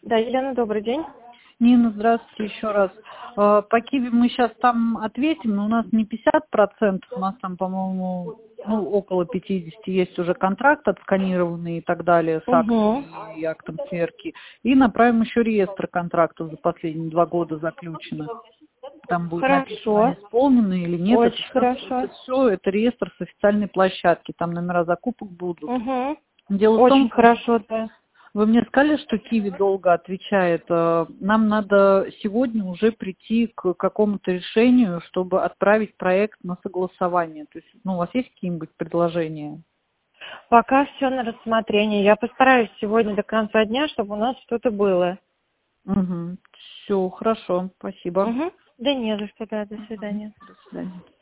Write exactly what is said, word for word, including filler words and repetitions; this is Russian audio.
Да, Елена, добрый день. Нина, здравствуйте еще раз. Э, По Киви мы сейчас там ответим, но у нас не пятьдесят процентов, у нас там, по-моему, ну, около пятьдесят есть уже контракт отсканированный и так далее с Угу. актом и актом сверки. И направим еще реестр контрактов за последние два года заключенных. Там будет написано, Хорошо. исполнены или нет. Это Очень все, хорошо. это все, это реестр с официальной площадки. Там номера закупок будут. Угу. Дело в Очень том, хорошо, да. вы мне сказали, что Киви долго отвечает. Э, Нам надо сегодня уже прийти к какому-то решению, чтобы отправить проект на согласование. То есть, ну, у вас есть какие-нибудь предложения? Пока все на рассмотрение. Я постараюсь сегодня до конца дня, чтобы у нас что-то было. Угу. Все, хорошо, спасибо. Угу. Да не за что, да, до Мгм. свидания. До свидания.